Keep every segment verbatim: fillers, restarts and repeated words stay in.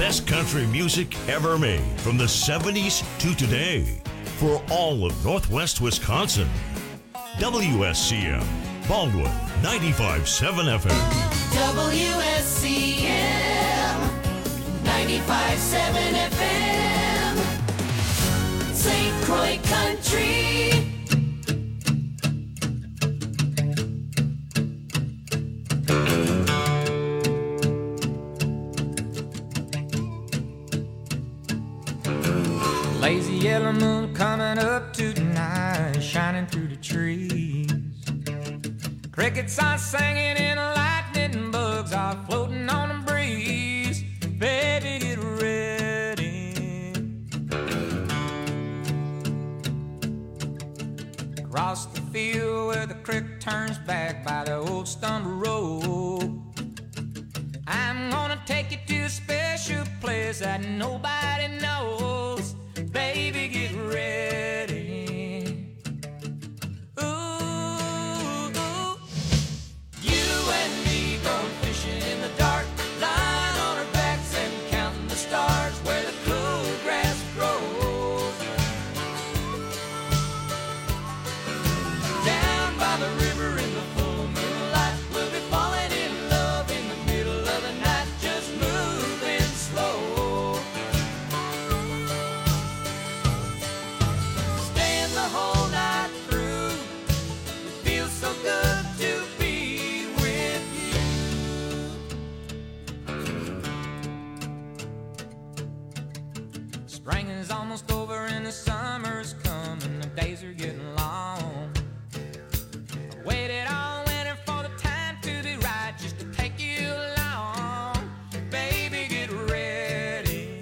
best country music ever made from the seventies to today for all of Northwest Wisconsin. W S C M, Baldwin, ninety-five point seven F M. W S C M, ninety-five point seven F M. Saint Croix Country. Lazy yellow moon coming up tonight, shining through the trees. Crickets are singing and lightning bugs are floating on the breeze. Baby, get ready. Across the field where the creek turns back by the old stumble road, I'm gonna take you to a special place that nobody knows. Baby, get ready. Ooh, ooh. You and me going fishing in the dark, lying on our backs and counting the stars where the cool grass grows. Down by the river in the full moonlight, we'll be falling in love in the middle of the night, just moving slow. The whole night through, it feels so good to be with you. Spring is almost over and the summer's coming, the days are getting long. I waited all winter for the time to be right, just to take you along. Baby, get ready.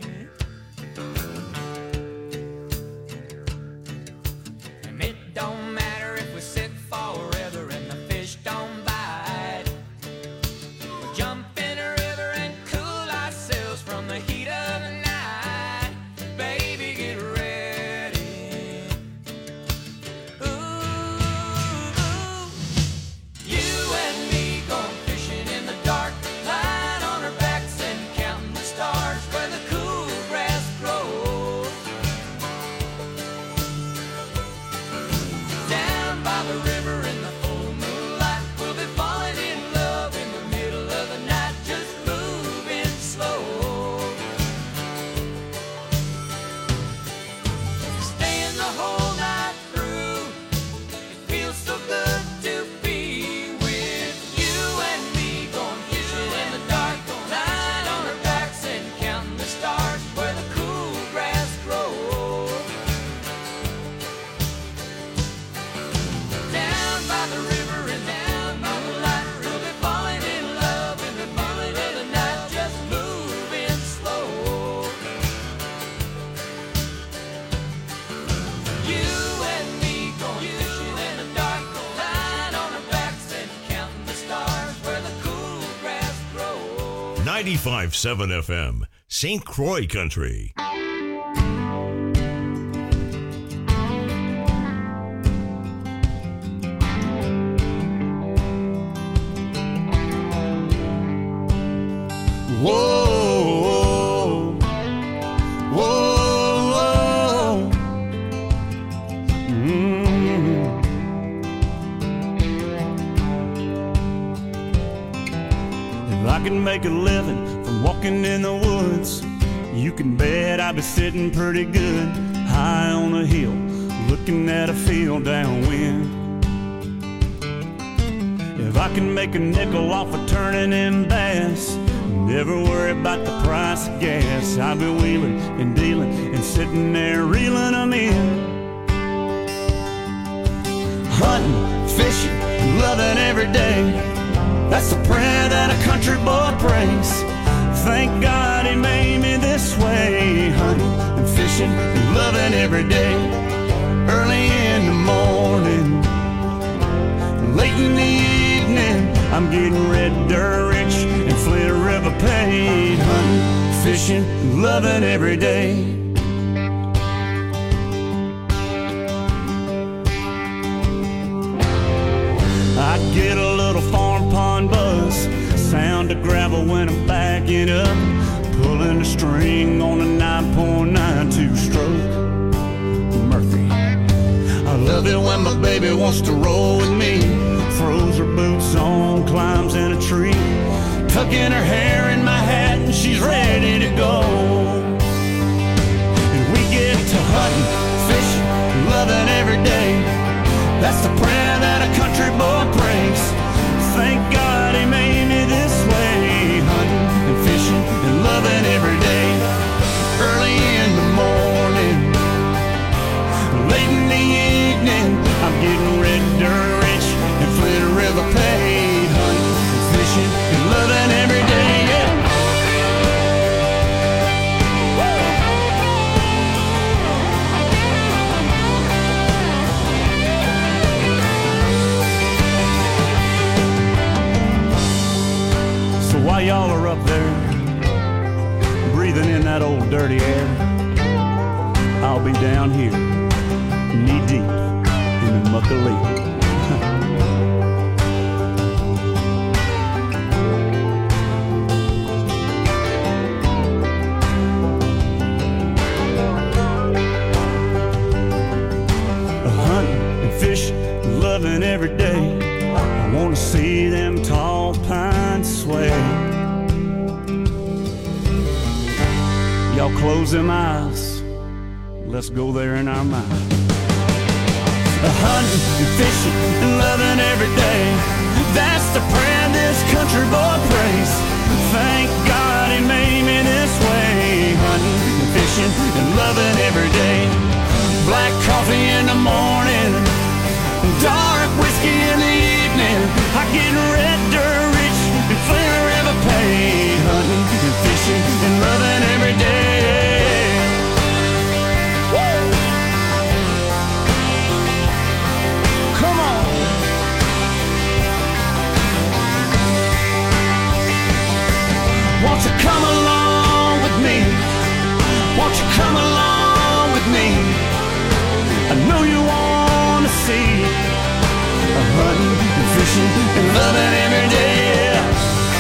It don't matter if we sit forever and the fish don't bite. We'll jump in a river and cool ourselves from the heat of the night. Baby, get ready. Ooh, ooh. You and me going fishing in the dark, lying on our backs and counting the stars where the cool grass grows. Down by the river in the full moonlight, we'll be falling in love in the middle of the night, just moving slow. Staying the whole night through, it feels so good to be with you and me going fishing in the dark, lying on our backs and counting the stars where the cool grass grows. Down by the river and down by the light, we'll be falling in love in the middle of the night, just moving slow. You and me going fishing in the dark, lying on our backs and counting the stars where the cool grass grows. ninety-five point seven F M, Saint Croix Country. Whoa, whoa, whoa. Mm. If I can make a living from walking in the woods, you can bet I'd be sitting pretty good high on a hill, looking at a field downwind. If I can make a nickel off of turning in bass, never worry about the price of gas, I'll be wheeling and dealing and sitting there reeling them in. Hunting, fishing, loving every day, that's the prayer that a country boy prays. Thank God he made me this way. Hunting and fishing and loving every day. Early in the morning, late in the evening, I'm getting red dirt rich and Flint River paid. Hunting, fishing, loving every day. I get a little farm pond buzz, sound the gravel when I'm backing up, pulling the string on a nine point nine two stroke Murphy. I love it when my baby wants to roll with me, throws her boots on, climbs in a tree, tucking her hair in my hat and she's ready to go. And we get to hunting, fishing, loving every day. That's the prayer that a country boy prays. Thank God he made me this way, hunting and fishing and loving every day. Early in the morning, late in the evening, I'm getting red dirt rich and Flint River paid, hunting and fishing and loving every day, yeah. So while y'all are up there, breathing in that old dirty air, I'll be down here, knee deep in the muck of Lee. Loving every day, I wanna see them tall pines sway. Y'all close them eyes, let's go there in our mind. Hunting and fishing and loving every day, that's the prayer this country boy prays. Thank God he made me this way, hunting and fishing and loving every day. Black coffee in the morning, dark whiskey in the evening, I get red dirt rich and Flint River paid, hunting and fishing and loving every day. Woo! Come on. Won't you come along with me? Won't you come along with me? I know you want to see hunting and fishing and loving every day, yeah.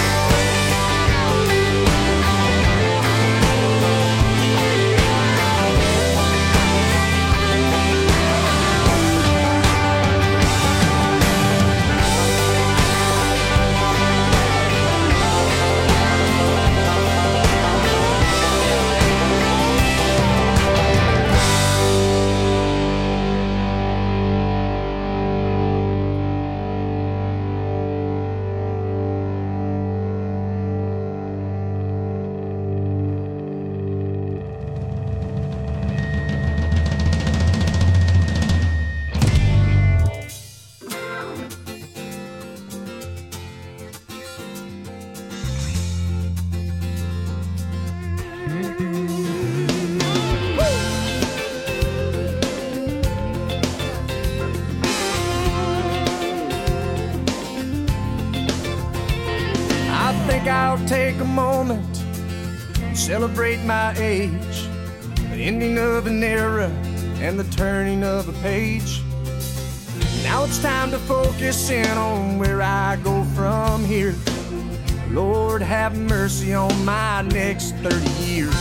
Take a moment, celebrate my age, the ending of an era and the turning of a page. Now it's time to focus in on where I go from here. Lord, have mercy on my next thirty years.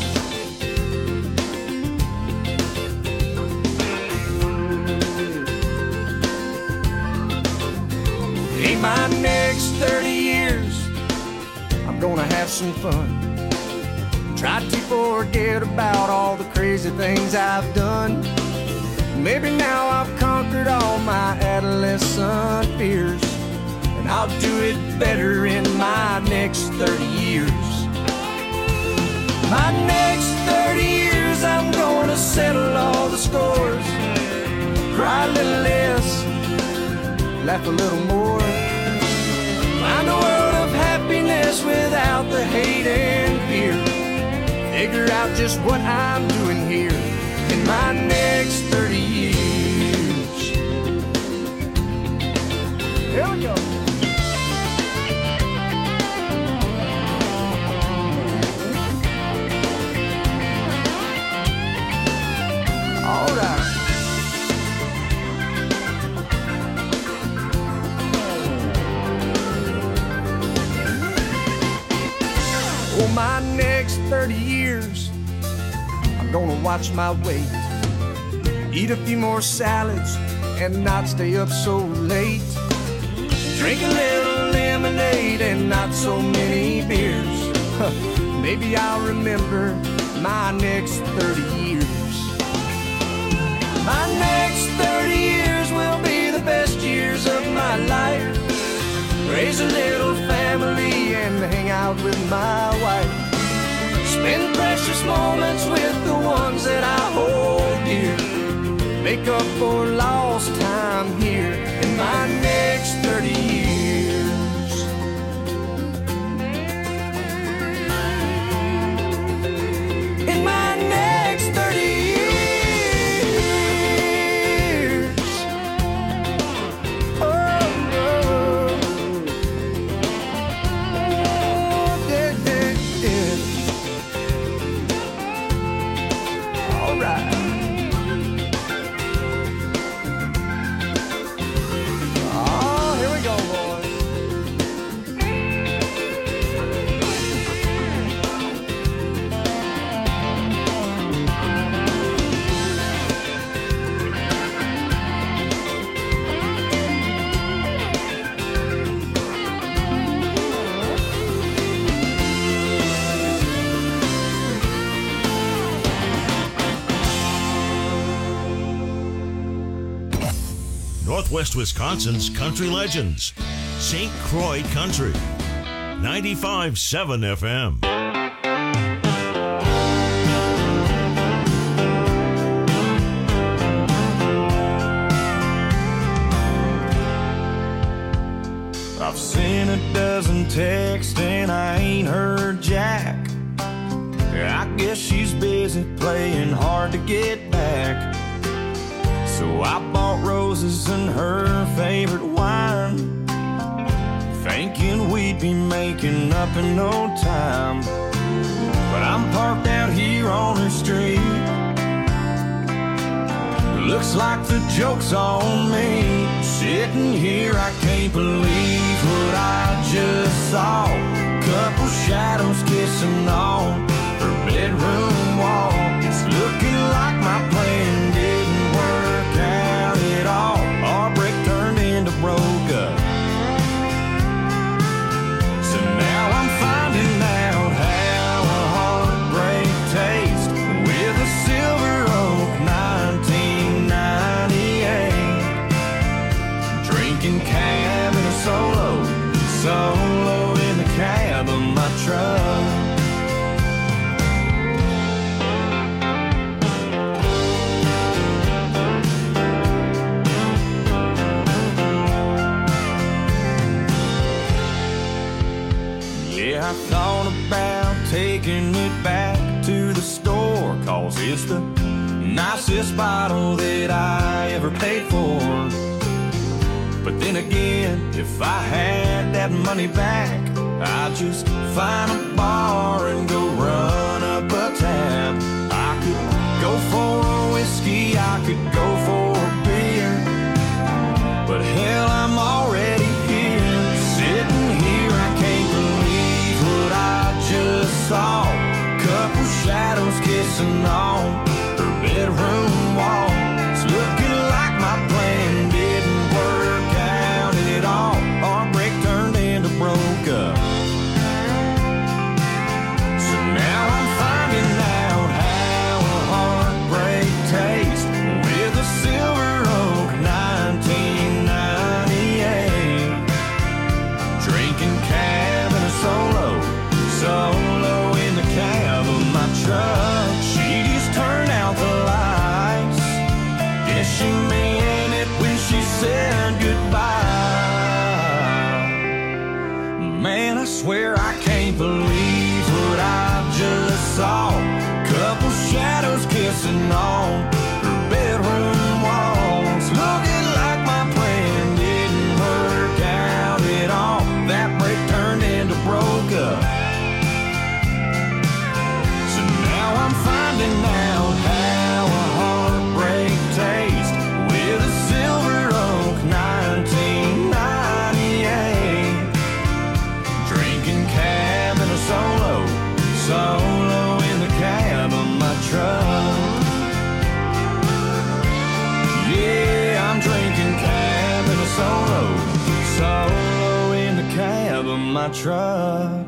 In my next thirty years, I'm gonna have some fun. Try to forget about all the crazy things I've done. Maybe now I've conquered all my adolescent fears, and I'll do it better in my next thirty years. My next thirty years, I'm gonna settle all the scores, cry a little less, laugh a little more, find a world of happiness without the hate and fear. Figure out just what I'm doing here in my next thirty years. Here we go. All right. For my next thirty years, I'm gonna watch my weight, eat a few more salads and not stay up so late, drink a little lemonade and not so many beers. Maybe I'll remember my next thirty years. My next thirty years will be the best years of my life. Raise a little family and hang out with my wife. Spend precious moments with the ones that I hold dear. Make up for lost time here in my next thirty years. In my next thirty years. Oh, oh. Yeah, yeah, yeah. All right. Northwest Wisconsin's country legends. Saint Croix Country. ninety-five point seven F M. I've seen a dozen texts and I ain't heard jack. I guess she's busy playing hard to get back. So I bought roses and her favorite wine, thinking we'd be making up in no time. But I'm parked out here on her street. Looks like the joke's on me. Sitting here, I can't believe what I just saw. Couple shadows kissing on her bedroom wall. It's looking like my plan didn't work out at all. Our break turned into broke up. So now I'm finding out how a heartbreak tastes with a Silver Oak nineteen ninety-eight. Drinking cab in a solo, solo in the cab of my truck. I thought about taking it back to the store, cause it's the nicest bottle that I ever paid for. But then again, if I had that money back, I'd just find a bar and go run up a tab. I could go for a whiskey, I could go for a beer, but hell, I'm already here. Sitting here, I can't believe what I just saw. Couple shadows kissing on her bedroom wall. It's looking like my plan didn't work out at all. Our break turned into broke up. So now I'm finding out how a heartbreak tastes with a Silver Oak nineteen ninety-eight. Drinking cab in a solo, solo in the cab of my truck. She just turned out the lights. Guess she meant it when she said goodbye. Man, I swear I can't believe what I just saw. Couple shadows kissing on her bedroom walls. Looking like my plan didn't work out at all. That break turned into broke up. So now I'm finding out how a heartbreak tastes with a Silver Oak nineteen ninety-eight. Drinking cab in a solo, solo in the cab of my truck. Yeah, I'm drinking cab in a solo, solo in the cab of my truck.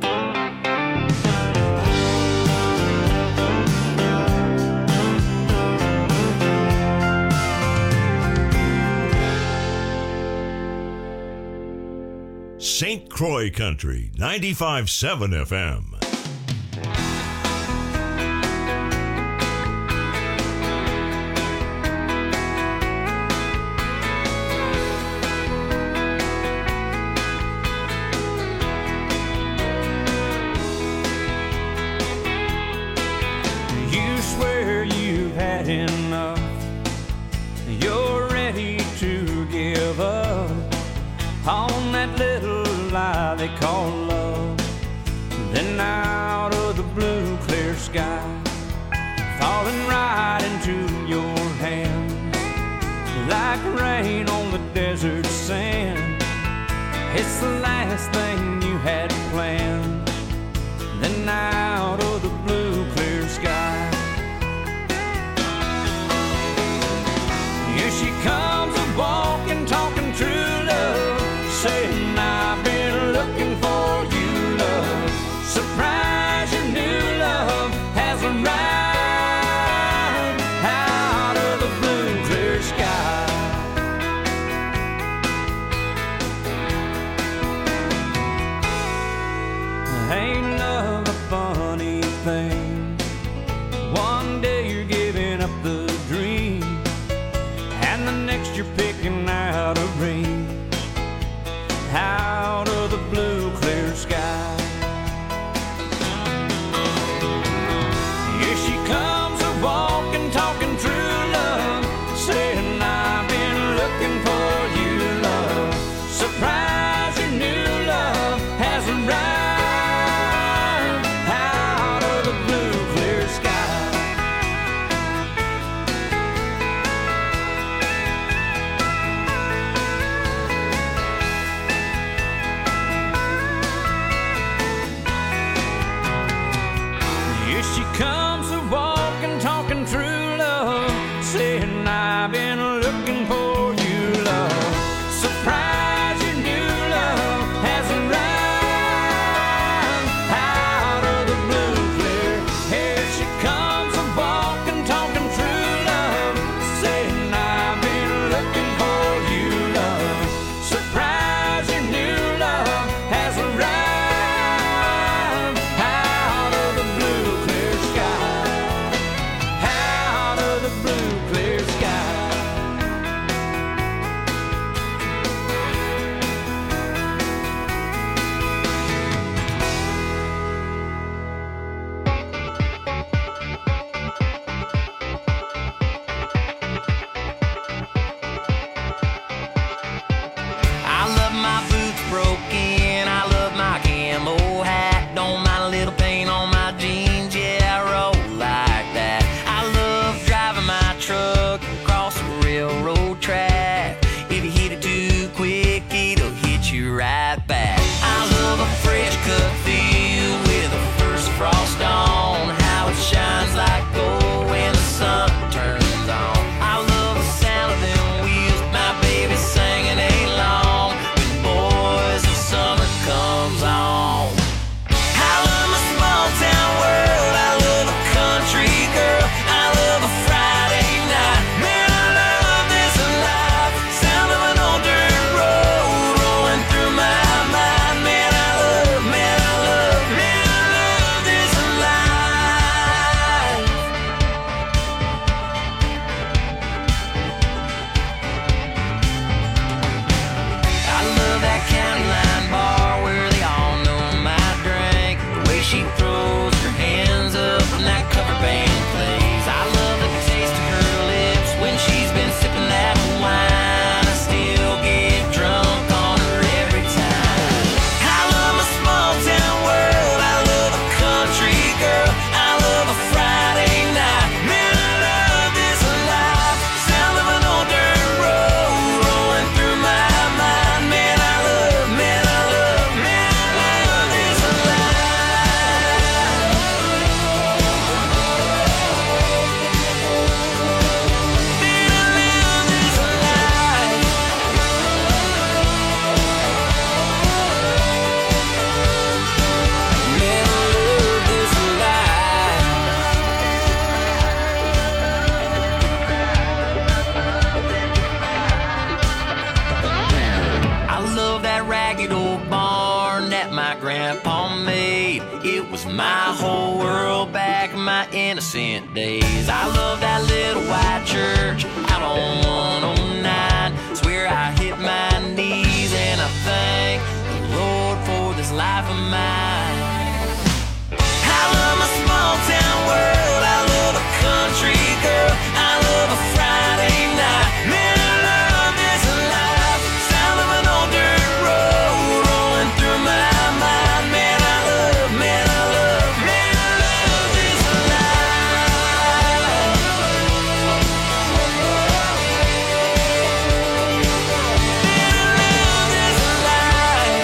Saint Croix Country, ninety-five point seven F M. You swear you've had enough, you're ready to give up on that little lie they call love. Then out of the blue clear sky, falling right into your hands like rain on the desert sand. It's the last thing you had planned. Then out of the blue clear sky, here she comes a walking, talking true love, saying I've been looking for you, love. Surprise. Grandpa made. It was my whole world back in my innocent days. I love that little white church out on one oh nine. Swear I hit my knees and I thank the Lord for this life of mine. I love my small town world. I love a country girl. I love a Friday night. Man, I love this life. Sound of an old dirt road rolling through my mind. Man, I love, man, I love, man, I love this life. Man, I love this life.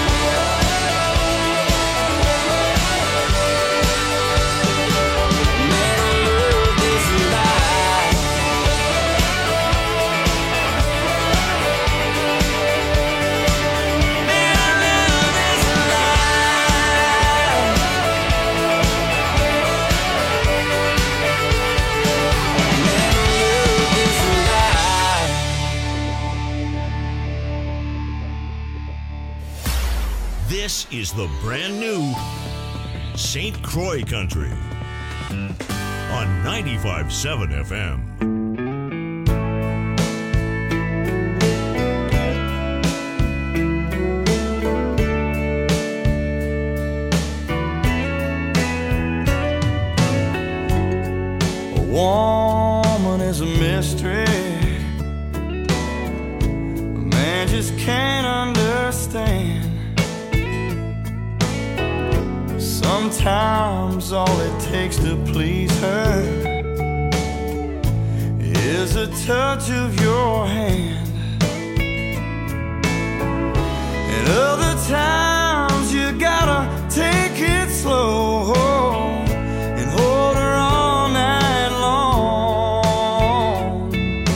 Man, I love this life. Man, I love this life. Man, I love this life. This is the brand new Saint Croix Country on ninety-five point seven F M. A woman is a mystery. A man just can't understand. Sometimes all it takes to please her is a touch of your hand. And other times you gotta take it slow and hold her all night long.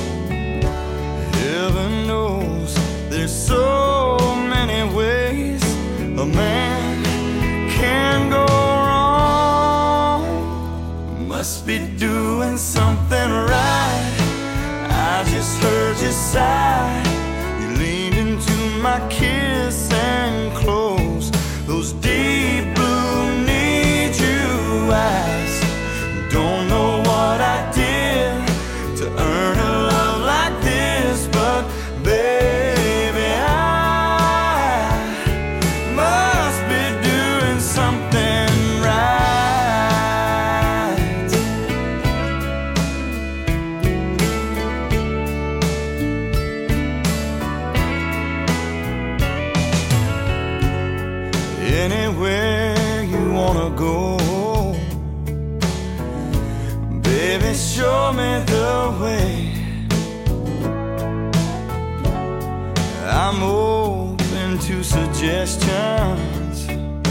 Heaven knows there's so many ways a man can go wrong. Must be doing something right. I just heard you sigh. You leaned into my kiss and closed those deep blue need you eyes. Don't know what I did to earn a love like this, but baby, I must be doing something right. Anywhere you wanna go, baby, show me the way. I'm open to suggestions,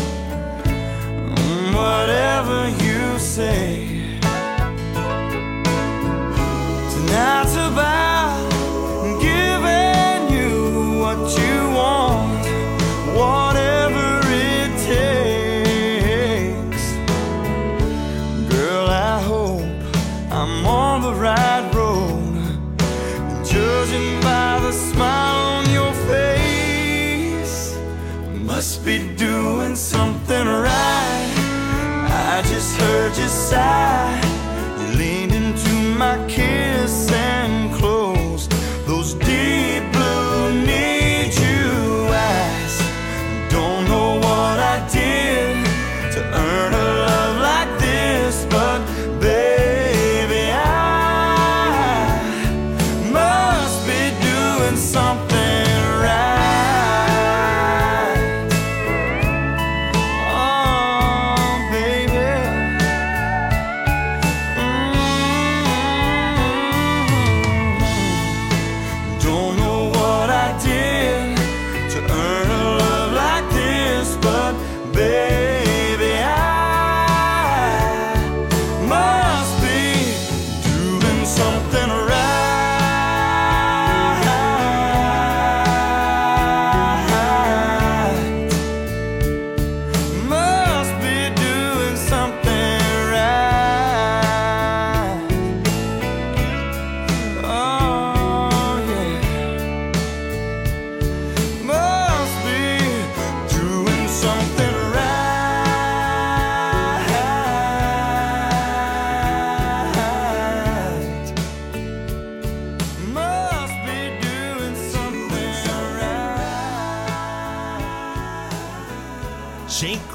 mm, whatever you say. Tonight's about giving you what you want, whatever it takes. Girl, I hope I'm on the right road, judging by the smile on your face. Must be doing something right. I just heard you sigh. You leaned into my kiss and closed those deep blue need you eyes. Don't know what I did to earn a love like this, but baby, I must be doing something right.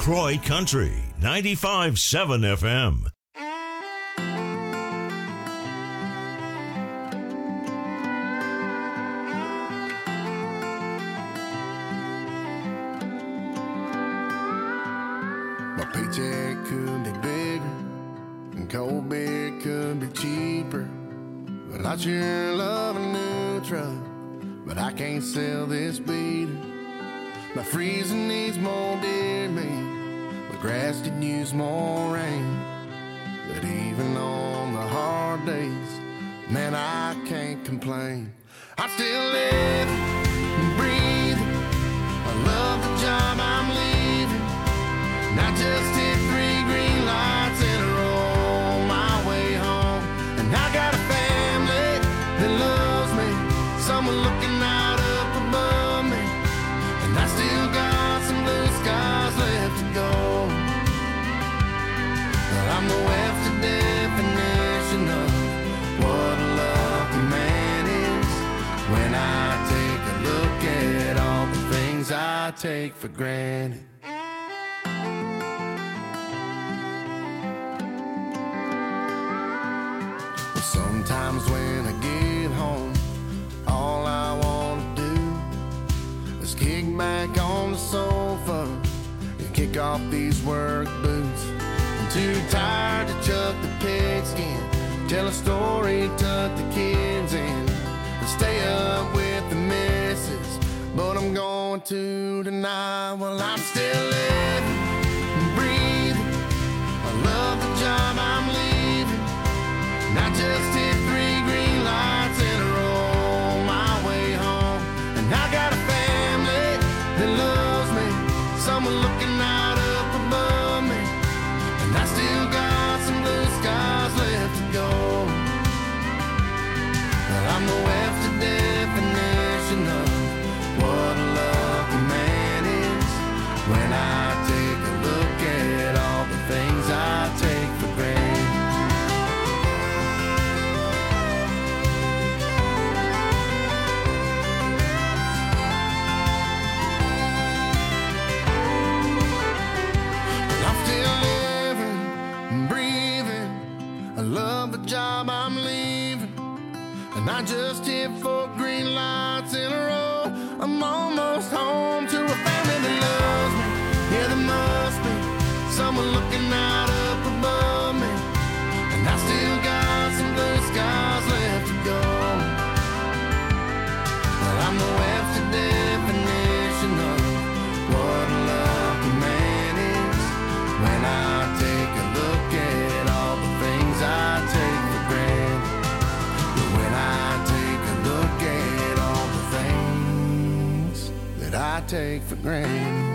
Croy Country, ninety-five point seven F M. My paycheck could be bigger and cold beer could be cheaper, but I sure love a new truck, but I can't sell this beater. My freezer needs more deer meat, my grass could use more rain, but even on the hard days, man, I can't complain. I'm still living and breathing. I love the job I'm leaving. And I just hit three green lights in a row on my way home. And I got a family that loves me, someone looking out up above me. And I still got some blue skies left to go. But I'm the Webster definition of what a lucky man is, when I take a look at all the things I take for granted. Sometimes when I get home, all I want to do is kick back on the sofa and kick off these work boots. I'm too tired to chuck the pigskin, tell a story, tuck the kids in, and stay up with the missus, but I'm going to tonight. Well, I'm still living and breathing. I love the job I'm leaving. And I just hit three green lights in a row on my way home. And I got a family that loves me, someone looking out up above me. And I still got some blue skies left to go. But I'm the Webster definition of what a lucky man is, when I take a look at all the things I take for granted. Love the job I'm leaving, and I just hit four green lights in a row. I'm almost home to a family that loves me. Yeah, there must be someone looking out up above me, and I still got some blue skies left to go. Well, I'm the Webster definition of what a lucky man is, when I take a look at all the things I take for granted. But when I take a look at all the things that I take for granted.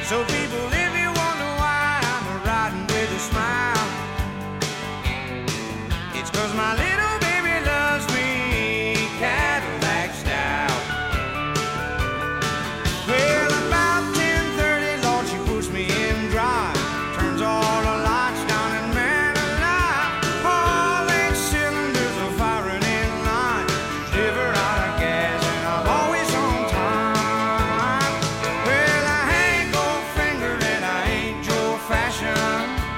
So people, if you wonder why I'm riding with a smile, it's 'cause my little baby loves me Cadillac style. Well, about ten thirty, Lord, she puts me in drive, turns all the lights down, and man alive, all eight cylinders are firing in line. She's never out of gas, and I'm always on time. Well, I ain't gold-fingered and I ain't Joe Fashion,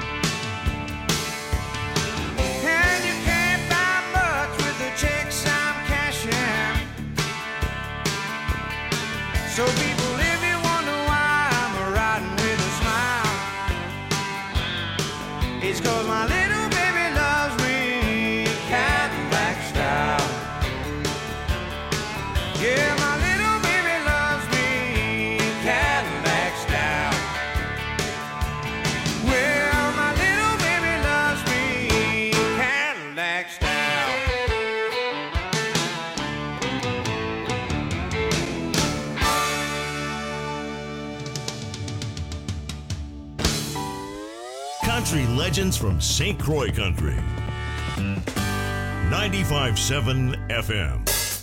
and you can't buy much with the checks I'm cashing. So people, if you wonder why I'm riding with a smile, it's 'cause my little baby loves me Cadillac style. Yeah, my little baby loves me Cadillac style. Well, my little baby loves me Cadillac style. Country legends from Saint Croix Country. ninety-five point seven F M.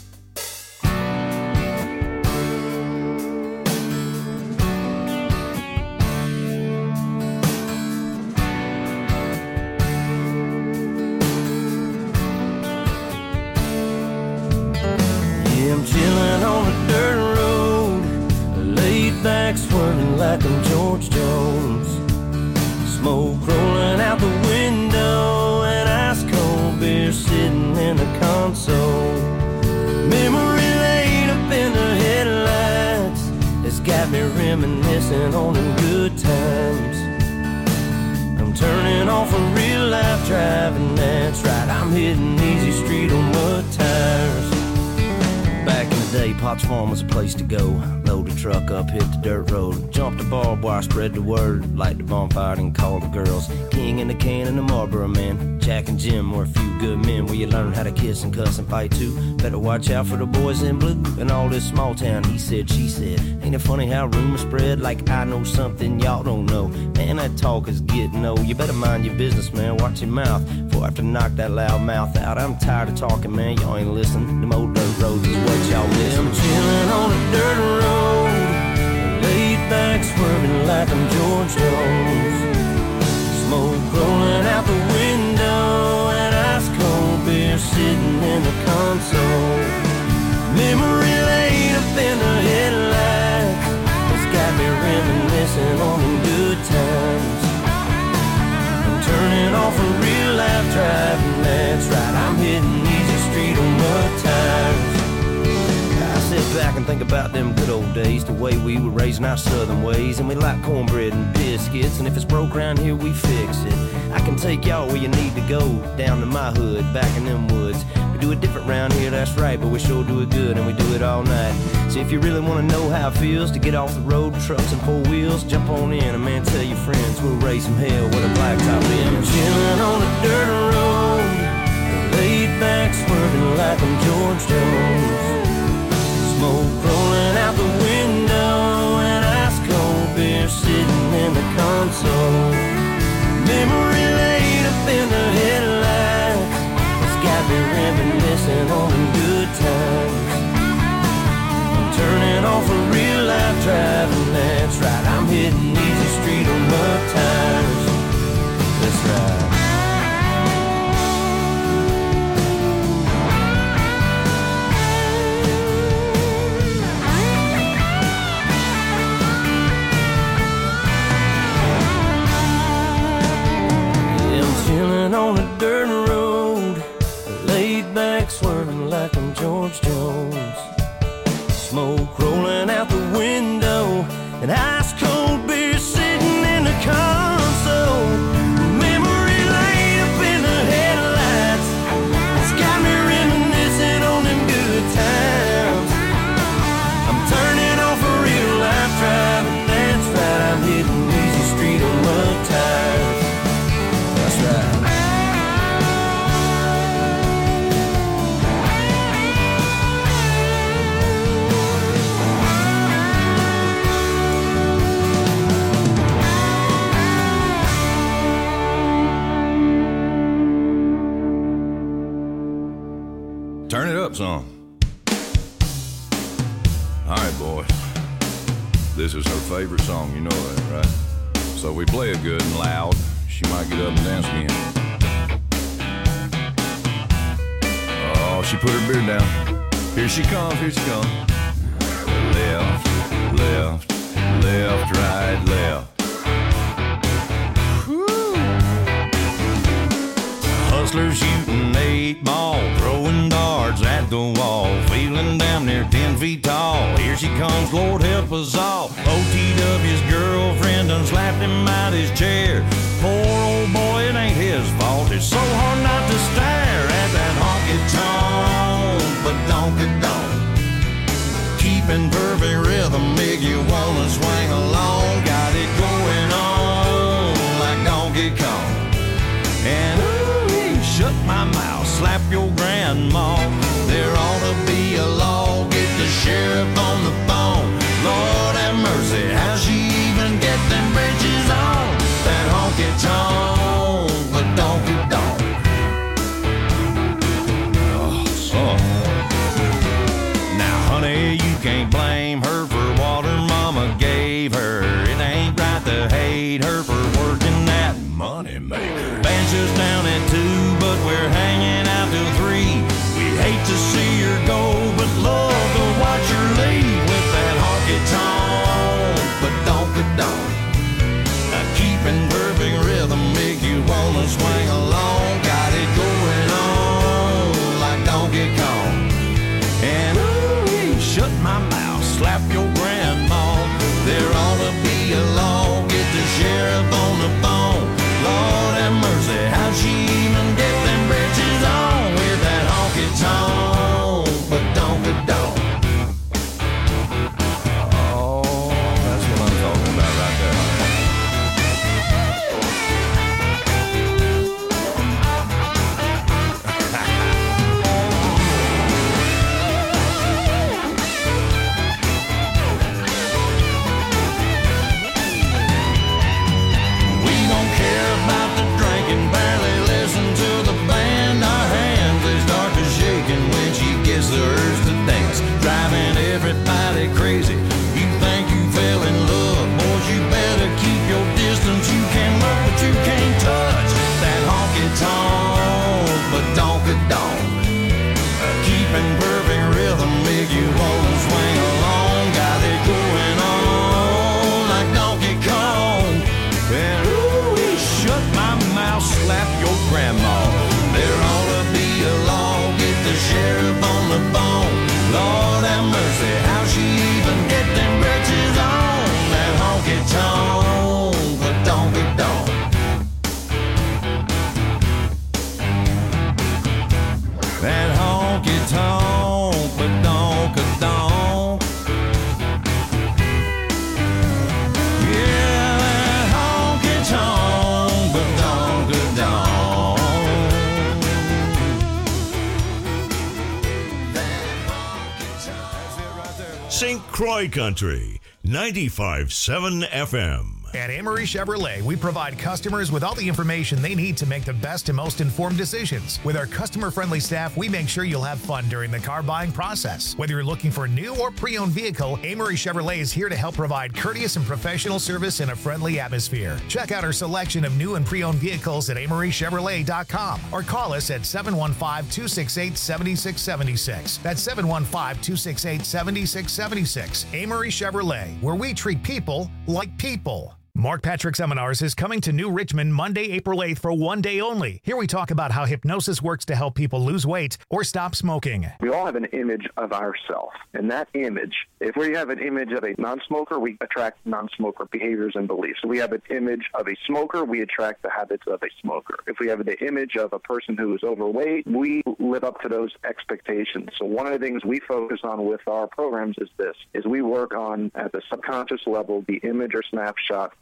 Yeah, I'm chilling on a dirt road, laid back swerving like I'm George Jones. Smoke rolling out the window and ice cold beer sitting in the console. Memory laid up in the headlights, it's got me reminiscing on them good times. I'm turning off a real life driving, that's right, I'm hitting easy street on mud tires. Back in the day, Potts Farm was a place to go. Load the truck up, hit the dirt road, jump the barbed wire, spread the word, light the bonfire and call the girls. King and the can and the Marlboro man, Jack and Jim were a few good men where you learn how to kiss and cuss and fight too. Better watch out for the boys in blue and all this small town he said, she said. Ain't it funny how rumors spread like I know something y'all don't know? Man, that talk is getting old. You better mind your business, man, watch your mouth before I have to knock that loud mouth out. I'm tired of talking, man, y'all ain't listening. Them old dirt roads is what y'all miss. I'm chilling on a dirt road, laid back swerving like I'm George Jones. Smoke rolling out the window and ice cold beer sitting in the console. Memory laid up in the headlights, it's got me reminiscing on them good times. I'm turning off a real life driving, that's right, I'm hitting easy street on mud tires. I sit back and think about them good old days, the way we were raising our southern ways, and we like cornbread and biscuits, and if it's broke around here, we fix it. I can take y'all where you need to go, down to my hood, back in them woods. We do it different round here, that's right, but we sure do it good, and we do it all night. So if you really want to know how it feels to get off the road, trucks and four wheels, jump on in, and man, tell your friends, we'll raise some hell with a blacktop in. I'm chilling on a dirt road, laid back swerving like I'm George Jones. Smoke rolling out the window and ice cold beer sitting in the console. Memory laid up in the headlights, it's got me reminiscing on them good times. I'm turning off a real life driving, that's right, I'm hitting easy street on mud tires. That's right. Chilling on a dirt road, laid back swerving like I'm George Jones. Smoke rolling out the window and ice cold beer sitting in the console. Memory laid up in the headlights, it's got me reminiscing on them good times. I'm turning off a real life driving, that's right, I'm hitting easy street on mud tires. That's right. song. All right, boys. This is her favorite song, you know that, right? So we play it good and loud. She might get up and dance again. Oh, she put her beard down. Here she comes, here she comes. Left, left, left, right, left. Hustlers shooting eight ball, throwing darts at the wall, feeling damn near ten feet tall. Here she comes, Lord help us all. O T W's girlfriend done slapped him out his chair. Poor old boy, it ain't his fault. It's so hard not to stare at that honky-tonk, but donk-a-donk. Keeping perfect rhythm, make you wanna swing along. Got it going on like Donkey Kong. And shut my mouth, slap your grandma. There ought to be a law, get the sheriff on the phone. Lord have mercy, how she even get them bridges on? That honky-tonk, but donk-a-donk. Oh, son. Now, honey, you can't blame her for what her mama gave her. It ain't right to hate her for working that money maker. Band's just down at two, but we're hanging out till three. We hate to see her go, but love to watch her leave with that honky-tonk, but donk-a-donk. Now keeping perfect rhythm make you wanna swing along. Got it going on like Donkey Kong. And ooh, shut my mouth, slap your grandma. There ought to be a law, get the sheriff on the phone. Lord have mercy, how'd she even get them britches on with that honky-tonk, but donk-a-donk. Oh, that's what I'm talking about right there. We don't care about the drinking, barely listen to the band. Our hands, they start to shaking when she gets the urge to dance, driving everybody crazy. You think you fell in love, boys, you better keep your distance. You can look, but you can't touch that honky-tonk, but donk-a-donk. Keeping perfect rhythm make you wanna swing along. Got it going on like Donkey Kong. And ooh, shut my mouth, slap your grandma. There ought to be a law, get the sheriff on the phone. Lord have mercy, how she even get them britches on? That honky-tonk, but donk-a-donk. That honky-tonk, but donk-a-donk. Yeah, that honky-tonk, but donk-a-donk. Saint Croix Country, ninety-five point seven F M. At Amory Chevrolet, we provide customers with all the information they need to make the best and most informed decisions. With our customer-friendly staff, we make sure you'll have fun during the car buying process. Whether you're looking for a new or pre-owned vehicle, Amory Chevrolet is here to help provide courteous and professional service in a friendly atmosphere. Check out our selection of new and pre-owned vehicles at amory chevrolet dot com or call us at seven one five, two six eight, seven six seven six. That's seven one five, two six eight, seven six seven six. Amory Chevrolet, where we treat people like people. Mark Patrick Seminars is coming to New Richmond Monday, April eighth for one day only. Here we talk about how hypnosis works to help people lose weight or stop smoking. We all have an image of ourselves, and that image, if we have an image of a non-smoker, we attract non-smoker behaviors and beliefs. If we have an image of a smoker, we attract the habits of a smoker. If we have the image of a person who is overweight, we live up to those expectations. So one of the things we focus on with our programs is this, is we work on, at the subconscious level, the image or snapshot of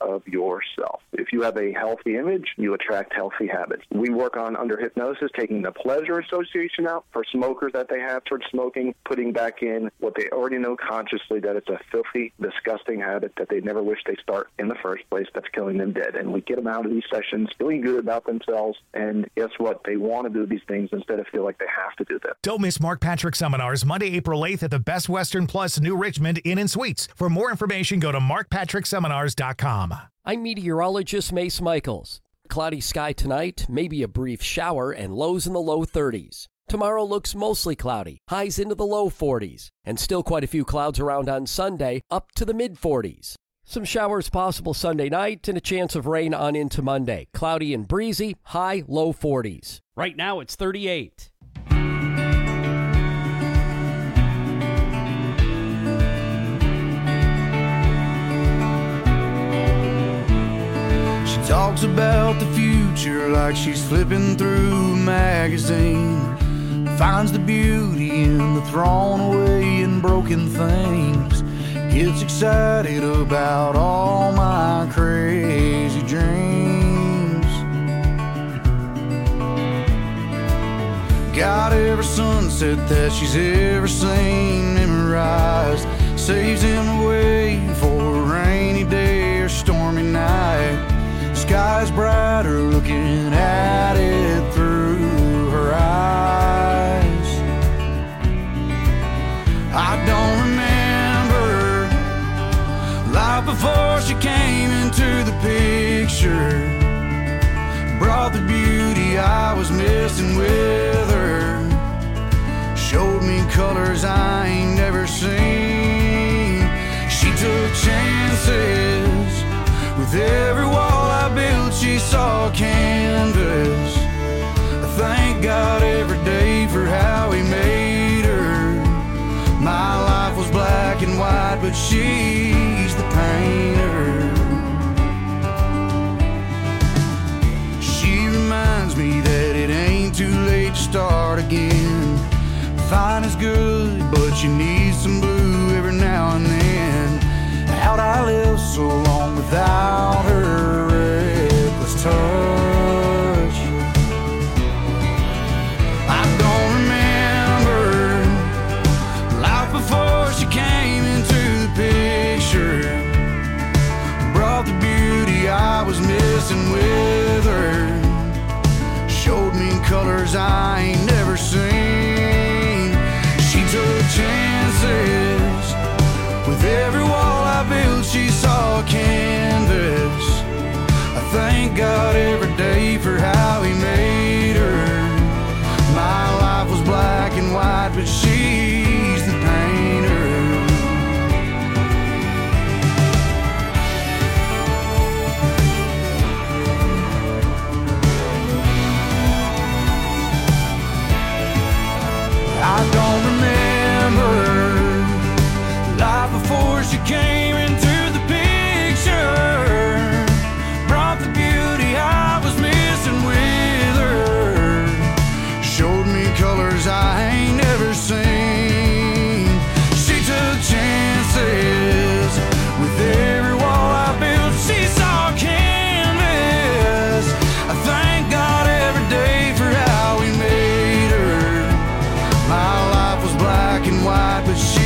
of yourself. If you have a healthy image, you attract healthy habits. We work on, under hypnosis, taking the pleasure association out for smokers that they have towards smoking, putting back in what they already know consciously, that it's a filthy, disgusting habit that they never wish they start in the first place, that's killing them dead. And we get them out of these sessions feeling good about themselves, and guess what? They want to do these things instead of feel like they have to do them. Don't miss Mark Patrick Seminars Monday, April eighth at the Best Western Plus New Richmond Inn and Suites. For more information, go to mark patrick seminars dot com. I'm meteorologist Mace Michaels. Cloudy sky tonight, maybe a brief shower, and lows in the low thirties. Tomorrow looks mostly cloudy, highs into the low forties, and still quite a few clouds around on Sunday, up to the mid forties. Some showers possible Sunday night and a chance of rain on into Monday. Cloudy and breezy, high, low forties. Right now it's thirty-eight. She talks about the future like she's flipping through a magazine. Finds the beauty in the thrown away and broken things. Gets excited about all my crazy dreams. Got every sunset that she's ever seen memorized. Saves him away for a rainy day or stormy night. Sky's brighter looking at it through her eyes. I don't remember life before she came into the picture. Brought the beauty I was missing with her. Showed me colors I ain't never seen. She took chances. With every wall I built, she saw canvas. I thank God every day for how he made her. My life was black and white, but she's the painter. She reminds me that it ain't too late to start again. Fine is good, but you need some blue every now and then. How'd I live so long without her reckless touch? I don't remember life before she came into the picture. Brought the beauty I was missing with her. Showed me colors I ain't never seen. She took chances. With every wall I built, she saw canvas. I thank God every day for how he made her. My life was black and white, but she's the painter. I don't remember life before she came into the picture. Brought the beauty I was missing with her. Showed me colors I ain't never seen. She took chances. With every wall I built, she saw canvas. I thank God every day for how he made her. My life was black and white, but she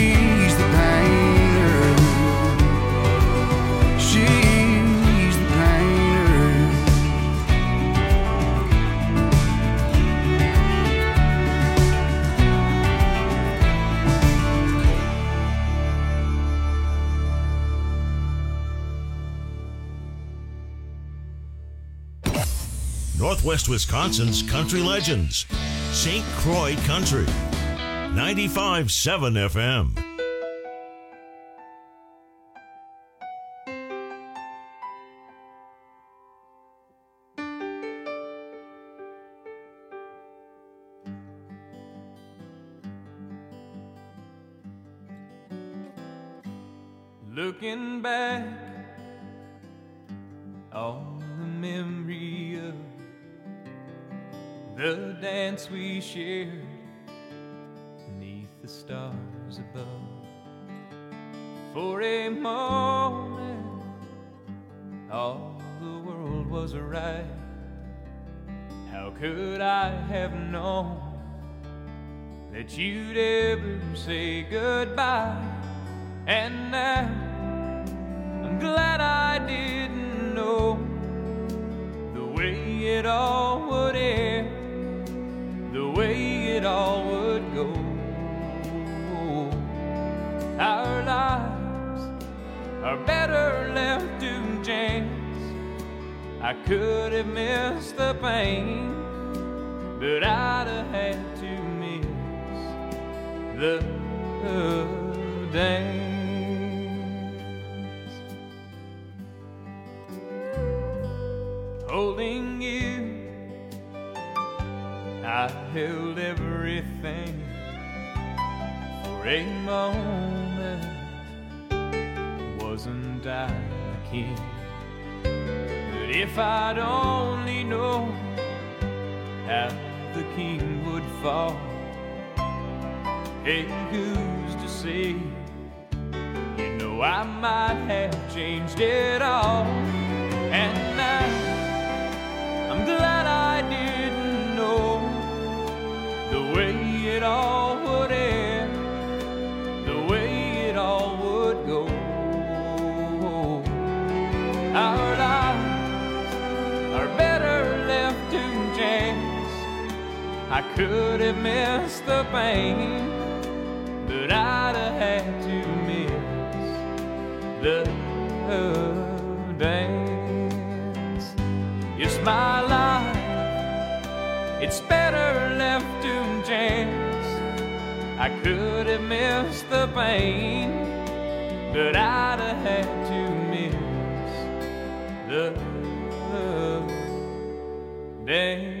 Northwest Wisconsin's country legends. Saint Croix Country. ninety-five point seven F M. Looking back on the memory of the dance we shared beneath the stars above. For a moment all the world was right. How could I have known that you'd ever say goodbye? And now I'm glad I didn't know the way it all would end, the way it all would go. Our lives are better left to chance. I could have missed the pain, but I'd have had to miss the dance. Holding you, I held everything for a moment. Wasn't I the king? But if I'd only known how the king would fall, hey, who's to say? You know I might have changed it all. And now I'm glad I didn't know the way it all would end, the way it all would go. Our lives are better left to chance. I could have missed the pain, but I'd have had to miss the dance. It's my life, it's better left to chance. I could have missed the pain, but I'd have had to miss the dance.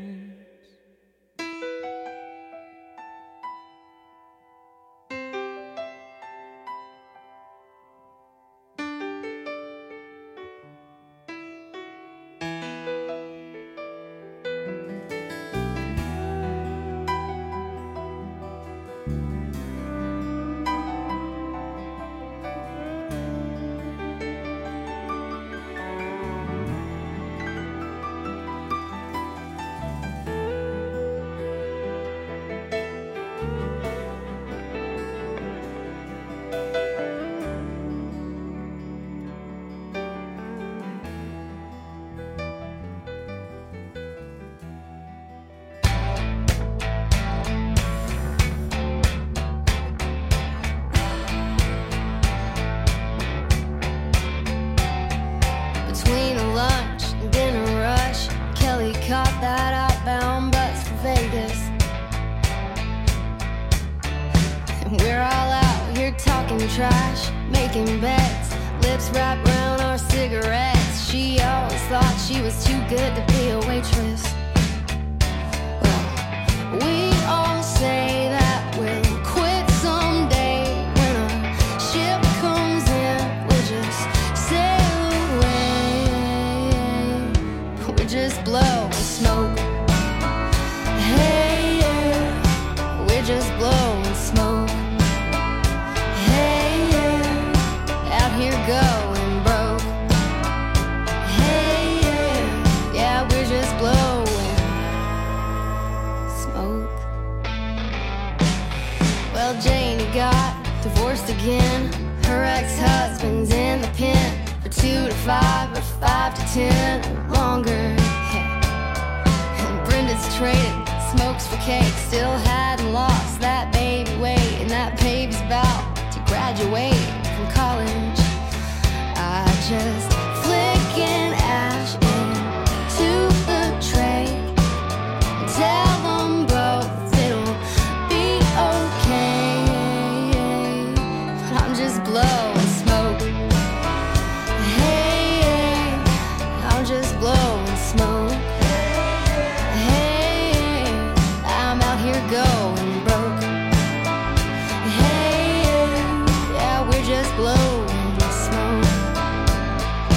Trash, making bets, lips wrapped around our cigarettes. She always thought she was too good to be a waitress. Well, we all say that we'll quit someday. When a ship comes in, we'll just sail away. We just blow and smoke. Hey, yeah, we just blow and smoke. Here going broke. Hey, yeah, yeah, we're just blowing smoke. Well, Janie got divorced again. Her ex-husband's in the pen for two to five or five to ten or longer. And Brenda's traded smokes for cake, still hadn't lost that baby weight, and that baby's about to graduate from college. I just flick an ash into the tray and tell them both it'll be okay. But I'm just blowing smoke. Hey, I'm just blowing smoke. Hey, I'm out here going broke. Hey, yeah, we're just blowing smoke.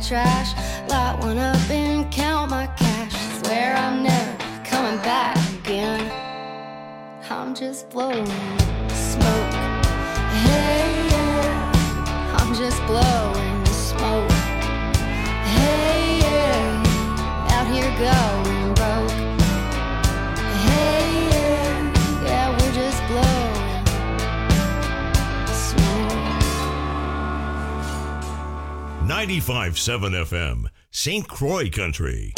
the trash, light one up and count my cash. Swear I'm never coming back again. I'm just blowing smoke. Hey, yeah, I'm just blowing smoke. Hey, yeah, out here going broke. Hey, yeah, yeah, we're just blowing smoke. ninety-five point seven F M, Saint Croix Country.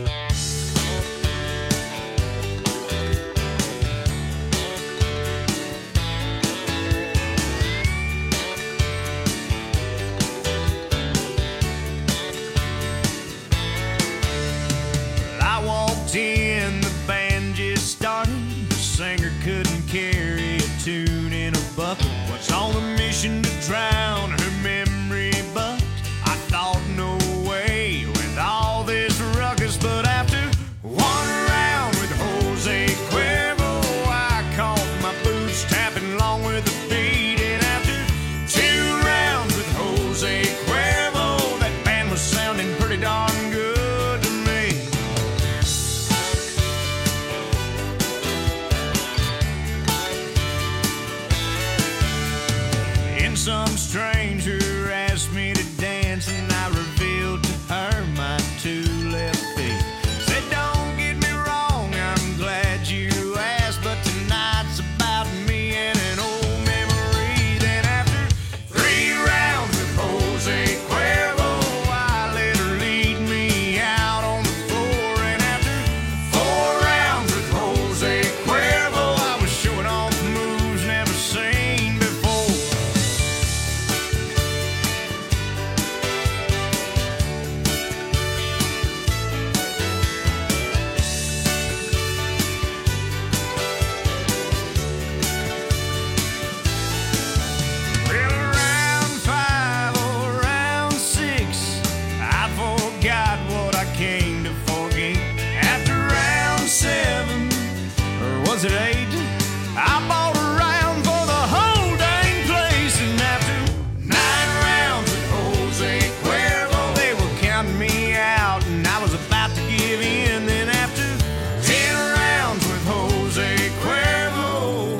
In the band just started, the singer couldn't carry a tune in a bucket. What's on a mission to drown her memory? But I thought no way with all this ruckus. But after one round with Jose Cuervo, I caught my boots tapping along with the beat. And after two rounds with Jose Cuervo, that band was sounding pretty darn good. Some stranger asked me to dance, and I revealed to her my two left feet. Said, don't get me wrong, I'm glad you asked, but tonight's about me and an old memory. Then after three rounds with Jose Cuervo, I let her lead me out on the floor. And after four rounds with Jose Cuervo, I was showing off moves never seen before. Was it eight? I bought a round for the whole dang place. And after nine rounds with Jose Cuervo, they were counting me out, and I was about to give in. Then after ten rounds with Jose Cuervo,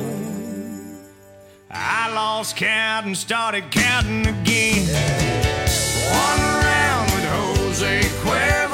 I lost count and started counting again. One round with Jose Cuervo,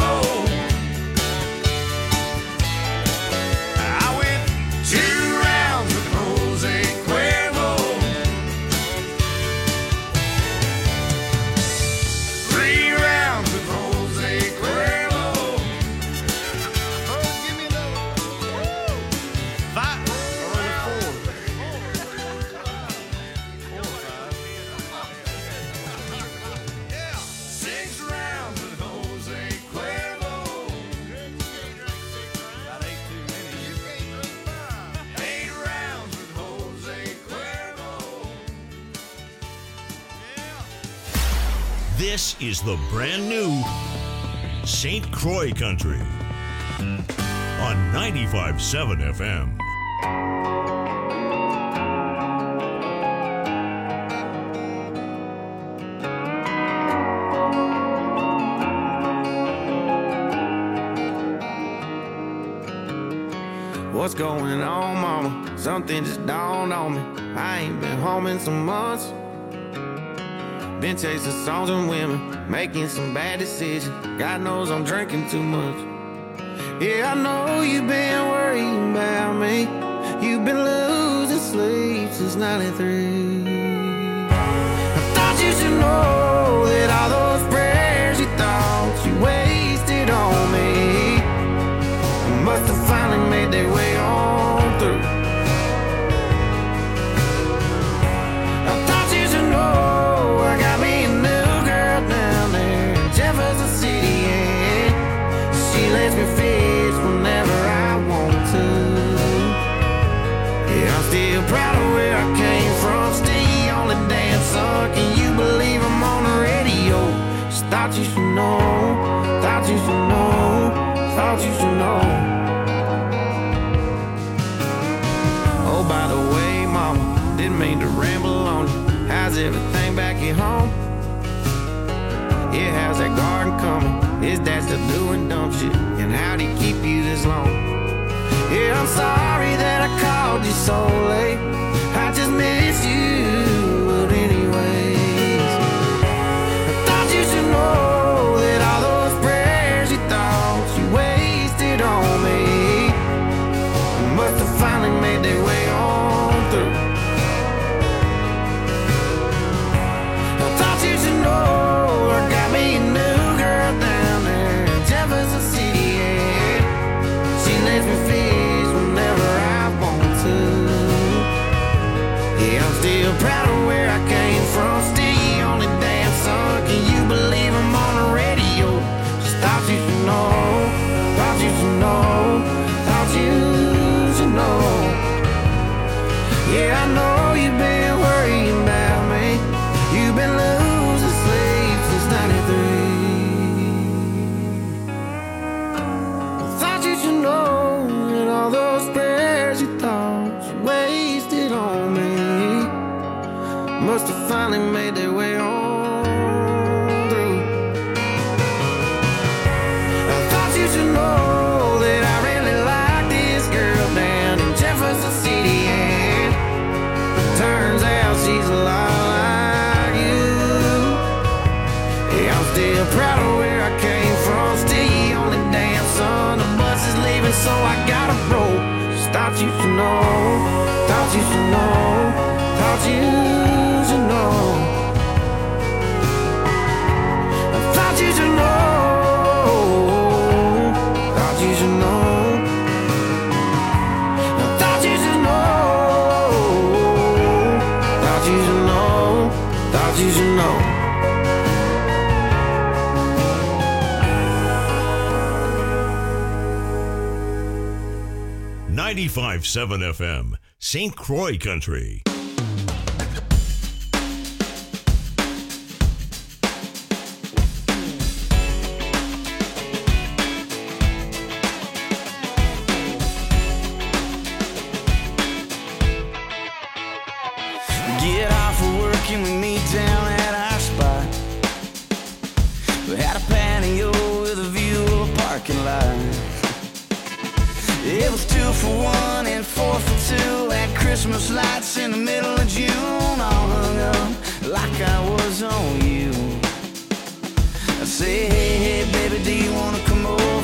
This is the brand new Saint Croix Country on ninety-five point seven F M. What's going on, mama? Something just dawned on me. I ain't been home in some months. Been chasing songs and women, making some bad decisions. God knows I'm drinking too much. Yeah, I know you've been worrying about me. You've been losing sleep since ninety-three. I thought you should know that all those prayers you thought you wasted on me must have finally made their way on through. I thought you should know I got me a new girl down there in Jefferson City, and she lets me fish whenever I want to. Yeah, I'm still proud of where I came from. Still only damn son. Can you believe I'm on the radio? Just thought you should know. Thought you should know. Thought you should know. this long. Yeah, I'm sorry that I called you so late. I just miss you, but anyways, I thought you should know that all those prayers you thought you wasted on me must have finally made their way on through. I thought you should know I got me a new girl down there in Jefferson City, yeah. She lets me fish whenever I want to. Yeah, I'm still proud of where I came from. Still you only damn son. Can you believe I'm on the radio? Just thought you should know. Thought you should know. Thought you should know. Yeah, I know you've been worrying about me. You've been losing sleep since ninety-three. I thought you should know that all those prayers you thought you wasted on me must have finally made their way on through. I thought you should know that I really like this girl down in Jefferson City, and turns out she's a lot like you. Yeah, I'm still proud of where I came from. Still you only damn son. The bus is leaving, so I gotta roll. Just thought you should know. Thought you should know. Thought you should know. I thought you should know. Thought you should know. I thought you should know. Thought you should know. Thought you should know. ninety-five point seven F M, Saint Croix Country. Get off of work and we meet down at our spot. We had a patio with a view of a parking lot. It was two for one and four for two at Christmas lights in the middle of June, all hung up like I was on you. I say, hey, hey, baby, do you wanna come over?